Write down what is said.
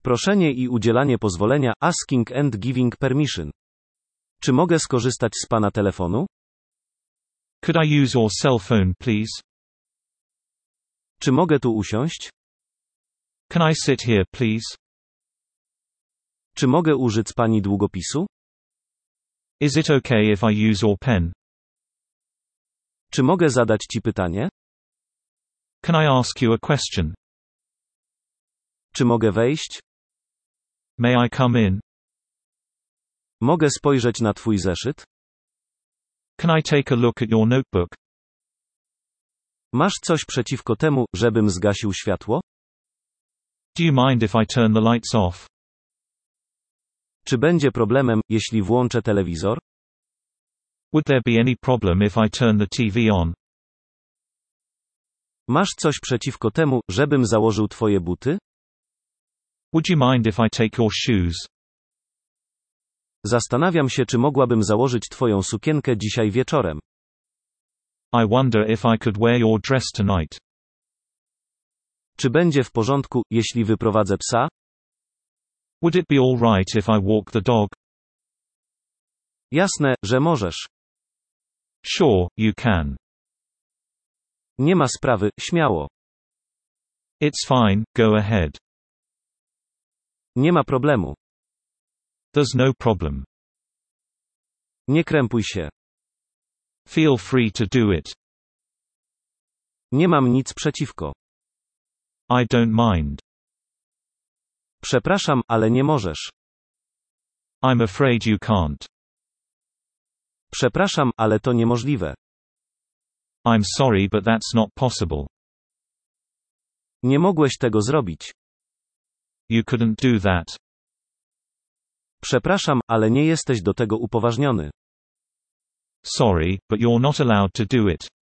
Proszenie i udzielanie pozwolenia, asking and giving permission. Czy mogę skorzystać z pana telefonu? Could I use your cell phone, please? Czy mogę tu usiąść? Can I sit here, please? Czy mogę użyć pani długopisu? Is it okay if I use your pen? Czy mogę zadać ci pytanie? Can I ask you a question? Czy mogę wejść? May I come in? Mogę spojrzeć na twój zeszyt? Can I take a look at your notebook? Masz coś przeciwko temu, żebym zgasił światło? Do you mind if I turn the lights off? Czy będzie problemem, jeśli włączę telewizor? Would there be any problem if I turn the TV on? Masz coś przeciwko temu, żebym założył twoje buty? Would you mind if I take your shoes? Zastanawiam się, czy mogłabym założyć twoją sukienkę dzisiaj wieczorem. I wonder if I could wear your dress tonight. Czy będzie w porządku, jeśli wyprowadzę psa? Would it be all right if I walk the dog? Jasne, że możesz. Sure, you can. Nie ma sprawy, śmiało. It's fine, go ahead. Nie ma problemu. There's no problem. Nie krępuj się. Feel free to do it. Nie mam nic przeciwko. I don't mind. Przepraszam, ale nie możesz. I'm afraid you can't. Przepraszam, ale to niemożliwe. I'm sorry, but that's not possible. Nie mogłeś tego zrobić. You couldn't do that. Przepraszam, ale nie jesteś do tego upoważniony. Sorry, but you're not allowed to do it.